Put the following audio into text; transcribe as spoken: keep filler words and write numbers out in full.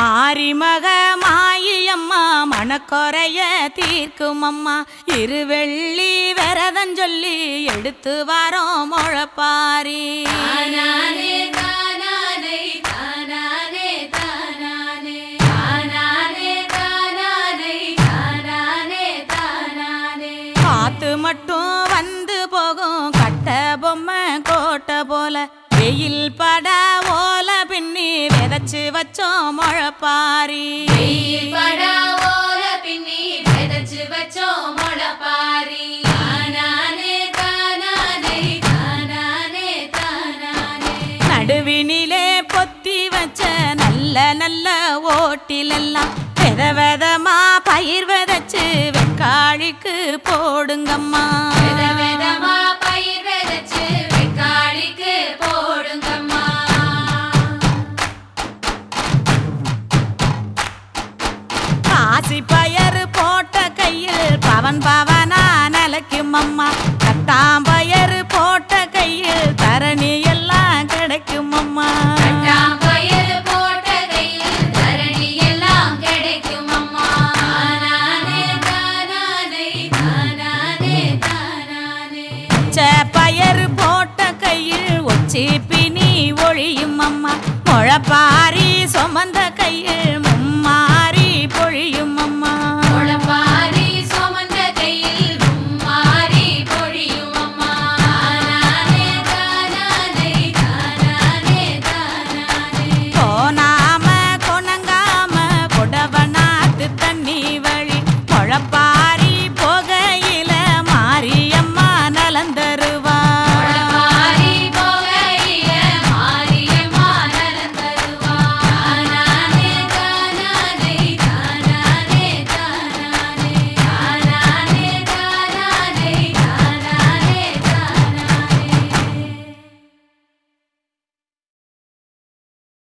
மாரிமக மாயம்மா மனக்குறைய தீர்க்கும் அம்மா இருவெள்ளி விரதஞ்சொல்லி எடுத்து வரோம் முழப்பாரி. காத்து மட்டும் வந்து போகும் கட்ட பொம்மை கோட்டை போல வெயில் பட ஓல பின்னி விதைச்சு வச்சோம் முழப்பாரி. நடுவினிலே பொத்தி வச்ச நல்ல நல்ல ஓட்டிலெல்லாம் வெத வெதமா பயிர் விதைச்சு வெக்காளிக்கு போடுங்கம்மா. காசி பயறு போட்ட கையில் பவன் பவனா நிலைக்கும் அம்மா. கட்டாம்பயறு போட்ட கையில் தரணி எல்லாம் கிடைக்கும் அம்மா. பயறு போட்ட கையில் ஒச்சி பினி ஒழியும் அம்மா. முழப்பா